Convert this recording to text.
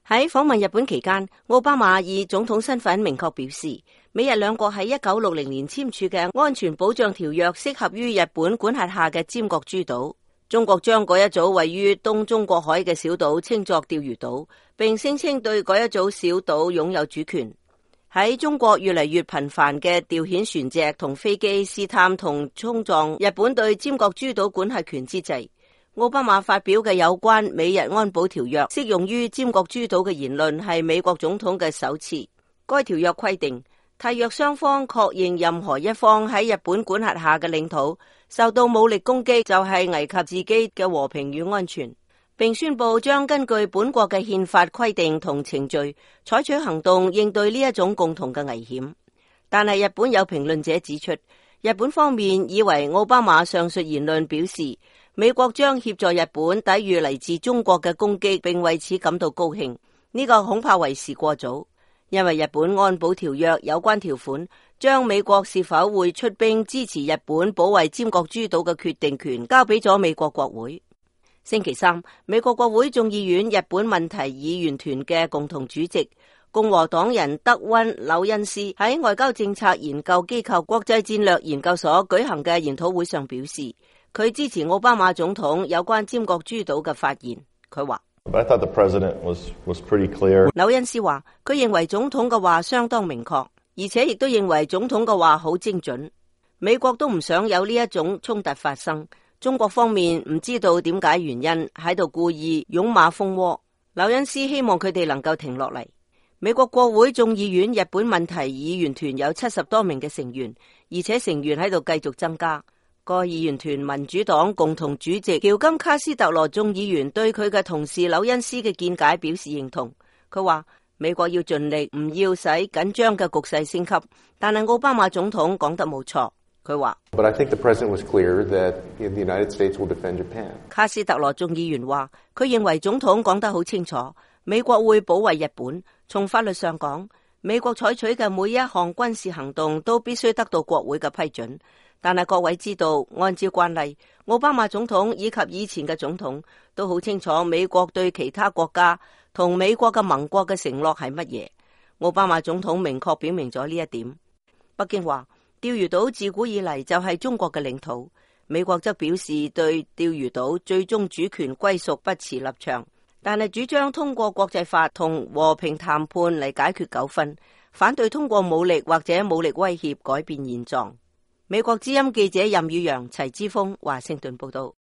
喺訪問日本期間，奧巴馬以總統身份明確表示，美日兩國喺1960年簽署嘅安全保障條約適合於日本管轄下嘅尖閣諸島。中國將嗰一組位於東中國海嘅小島稱作釣魚島，並聲稱對嗰一組小島擁有主權。喺中國越嚟越頻繁嘅調遣船隻同飛機試探同衝撞日本對尖閣諸島管轄權之際，奧巴馬發表嘅有關美日安保條約適用於尖閣諸島嘅言論係美國總統嘅首次。該條約規定，締約雙方確認任何一方喺日本管轄下嘅領土受到武力攻擊就係危及自己嘅和平與安全，並宣布將根據本國嘅憲法規定同程序採取行動應對呢一種共同嘅危險。但係日本有評論者指出，日本方面以為奧巴馬上述言論表示美國將協助日本抵禦嚟自中國嘅攻擊，並為此感到高興。呢個恐怕為時過早，因為日本安保條約有關條款將美國是否會出兵支持日本保衛尖閣諸島嘅決定權交俾咗美國國會。星期三，美國國會眾議院日本問題議員團嘅共同主席共和黨人德溫紐恩斯喺外交政策研究機構國際戰略研究所舉行嘅研討會上表示，佢支持奧巴馬總統有關尖閣諸島嘅發言。佢話紐恩斯話，佢認為總統嘅話相當明確，而且亦都認為總統嘅話好精準。美國都唔想有呢一種衝突發生，中國方面唔知道點解原因喺度故意擁馬蜂窩。紐恩斯希望佢哋能夠停落嚟。美國國會眾議院日本問題議員團有70多名嘅成員，而且成員喺度繼續增加。該議員團民主黨共同主席喬金卡斯特羅眾議員對佢嘅同事紐恩斯嘅見解表示認同。佢話美國要盡力唔要使緊張嘅局勢升級，但係奧巴馬總統講得冇錯。佢話卡斯特羅眾議員話，佢認為總統講得好清楚，美國會保衛日本。從法律上講，美國採取嘅每一項軍事行動都必須得到國會嘅批准。但係各位知道，按照慣例，奧巴馬總統以及以前嘅總統都好清楚美國對其他國家同美國嘅盟國嘅承諾係乜嘢。奧巴馬總統明確表明咗呢一點。北京話釣魚島自古以嚟就係中國嘅領土，美國則表示對釣魚島最終主權歸屬不持立場，但係主張通過國際法同和平談判嚟解決糾紛，反對通過武力或者武力威脅改變現狀。美國之音記者任宇陽、齊之鋒華盛頓報道。